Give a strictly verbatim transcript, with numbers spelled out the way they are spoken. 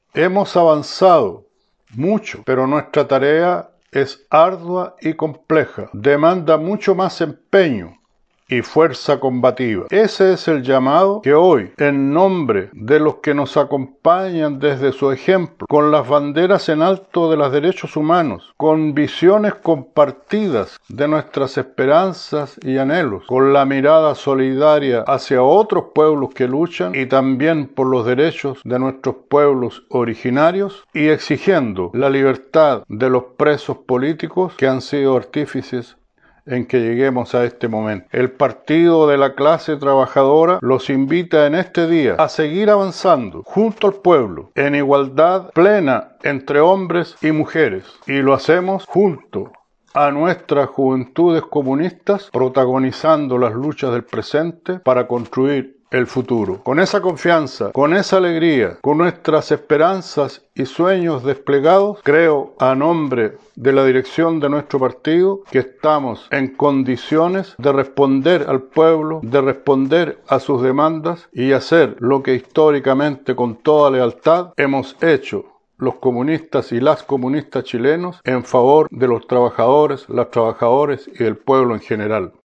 Hemos avanzado mucho, pero nuestra tarea es ardua y compleja. Demanda mucho más empeño y fuerza combativa. Ese es el llamado que hoy, en nombre de los que nos acompañan desde su ejemplo, con las banderas en alto de los derechos humanos, con visiones compartidas de nuestras esperanzas y anhelos, con la mirada solidaria hacia otros pueblos que luchan y también por los derechos de nuestros pueblos originarios, y exigiendo la libertad de los presos políticos que han sido artífices en que lleguemos a este momento. El Partido de la Clase Trabajadora los invita en este día a seguir avanzando junto al pueblo, en igualdad plena entre hombres y mujeres, y lo hacemos junto a nuestras juventudes comunistas, protagonizando las luchas del presente para construir el futuro. Con esa confianza, con esa alegría, con nuestras esperanzas y sueños desplegados, creo, a nombre de la dirección de nuestro partido, que estamos en condiciones de responder al pueblo, de responder a sus demandas y hacer lo que históricamente, con toda lealtad, hemos hecho los comunistas y las comunistas chilenos en favor de los trabajadores, las trabajadoras y del pueblo en general.